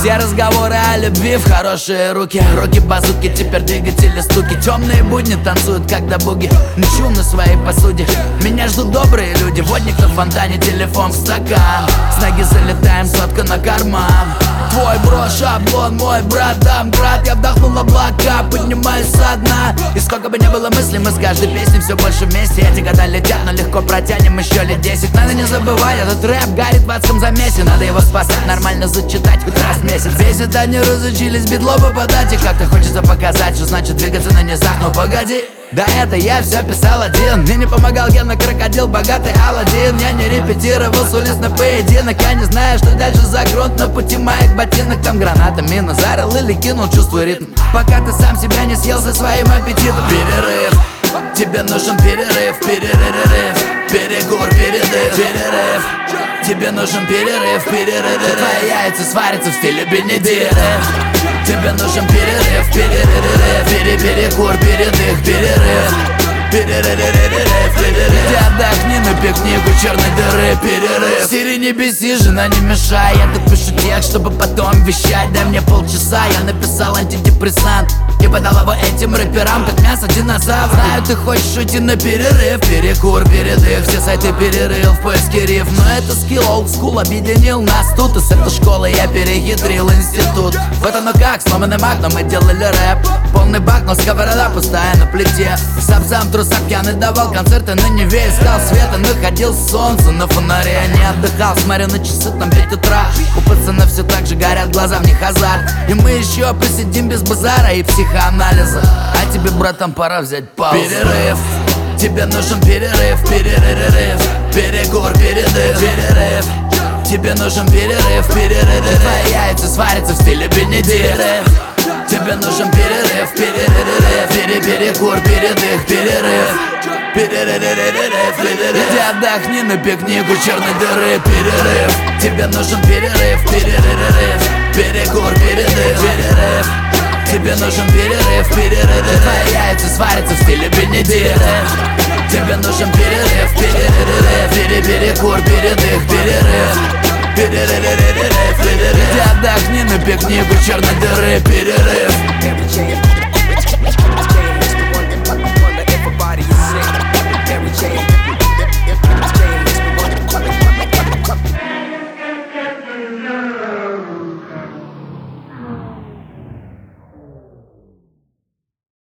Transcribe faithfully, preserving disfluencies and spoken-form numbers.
Все разговоры о любви в хорошие руки. Руки-базуки, теперь двигатели стуки. Темные будни танцуют, когда буги. Мчу на своей посуде. Меня ждут добрые люди. Водник на фонтане, телефон в стакан. С ноги залетаем, сотка на карман. Твой бро шаблон, мой брат Дамград. Я вдохнул облака, поднимаюсь со дна. И сколько бы ни было мыслей, мы с каждой песней все больше вместе. Эти года летят, но легко протянем еще лет десять. Надо не забывать, этот рэп горит в адском замесе. Надо его спасать, нормально зачитать хоть раз в месяц. Бесит, они разучились битло попадать. И как-то хочется показать, что значит двигаться на низах. Но погоди, да это я все писал один. Мне не помогал Гена Крокодил, богатый Аладдин. Я не репетировал с улиц на поединок. Я не знаю, что дальше за грунт. На пути моих ботинок там граната, мина. Зарыл или кинул, чувствую ритм. Пока ты сам себя не съел со своим аппетитом. Перерыв, тебе нужен перерыв. Перерыв, перекур, передых. Перерыв, тебе нужен перерыв. Перерыв, твои яйца сварятся в стиле Бенедикт. Тебе нужен перерыв, перерыв, пере-перекур, передых, перерыв. Перерыв, иди отдохни на пикник у черной дыры. Перерыв, Сири, не беси, жена, не мешай. Я тут пишу текст, чтобы потом вещать. Дай мне полчаса, я написал антидепрессант и подал его этим рэперам, как мясо динозавра. Знаю, ты хочешь уйти на перерыв. Перекур, передых, все сайты перерыл в поиске риф. Но это скилл олдскул объединил нас тут. И с этой школы я перехитрил институт. Вот оно как, сломанный маг, но мы делали рэп. Полный бак, но сковорода пустая на плите. Сам-сам трусак пьяный давал концерты на Неве. Искал света, находил солнце на фонаре. Не отдыхал, смотря на часы, там пять утра. У пацана все так же горят глаза, в них азарт. И мы еще посидим без базара и психоанализа. А тебе, братан, пора взять паузу. Перерыв, тебе нужен перерыв. Перерыв, перекур, передых. Перерыв, тебе нужен перерыв. Перерыв, твои яйца сварятся в стиле Бенедикт. Тебе нужен перерыв, перерыв, пере-перекур, передых, перерыв. Перерыв, иди отдохни на пикник у черной дыры. Перерыв, тебе нужен перерыв. Перерыв, перекур, передых, перерыв. Тебе нужен перерыв, перерыв, твои яйца сварятся в стиле Бенедикт. Тебе нужен перерыв, перерыв, пере-перекур, передых, перерыв. Перерыв, иди отдохни на пикник у черной дыры. Перерыв.